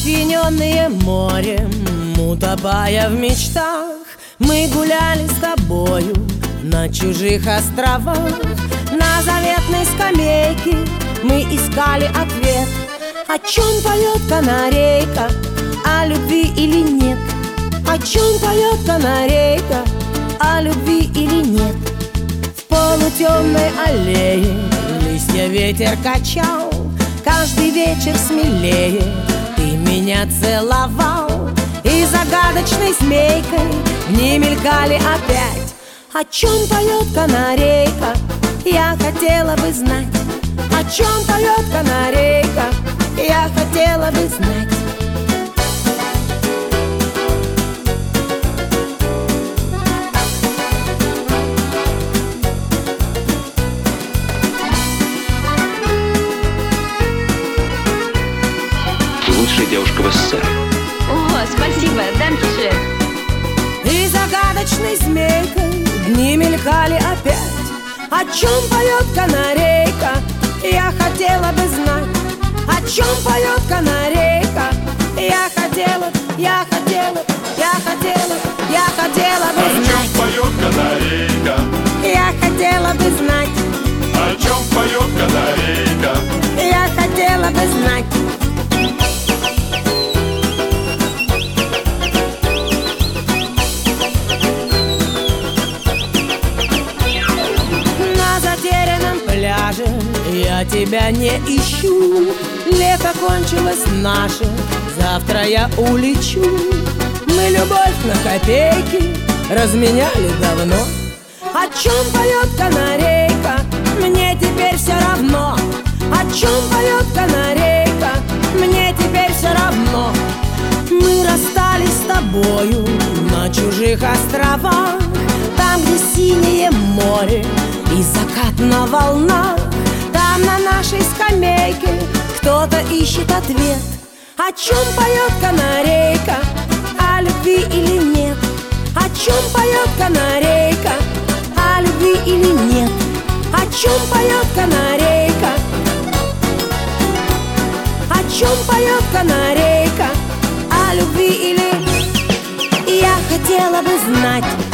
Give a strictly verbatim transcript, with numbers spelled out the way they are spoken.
Опьяненные морем, утопая в мечтах, мы гуляли с тобою на чужих островах. На заветной скамейке мы искали ответ. О чем поет канарейка, о любви или нет? О чем поет канарейка, о любви или нет? В полутемной аллее листья ветер качал. Каждый вечер смелее ты меня целовал. И загадочной змейкой не мелькали опять. О чем поет канарейка, я хотела бы знать. О чем поет канарейка, я хотела бы знать. Лучшая девушка в СССР. О, спасибо, данкишен. И загадочной змейкой дни мелькали опять. О чем поет канарейка, я хотела бы знать. О чем поет канарейка, я хотела, я хотела, я хотела, я хотела бы знать. О чем поет канарейка, я хотела бы знать. о чем поет канарейка, я хотела бы знать. Я тебя не ищу, лето кончилось наше, завтра я улечу. Мы любовь на копейки разменяли давно. О чем поет канарейка, мне теперь все равно. О чем поет канарейка, мне теперь все равно. Мы расстались с тобою на чужих островах, там, где синее море и закат на волнах. Там на нашей скамейке кто-то ищет ответ. О чем поет канарейка, о любви или нет? О чем поет канарейка, о любви или нет? О чем поет канарейка, о чем поет канарейка, о любви или... Я хотела бы знать.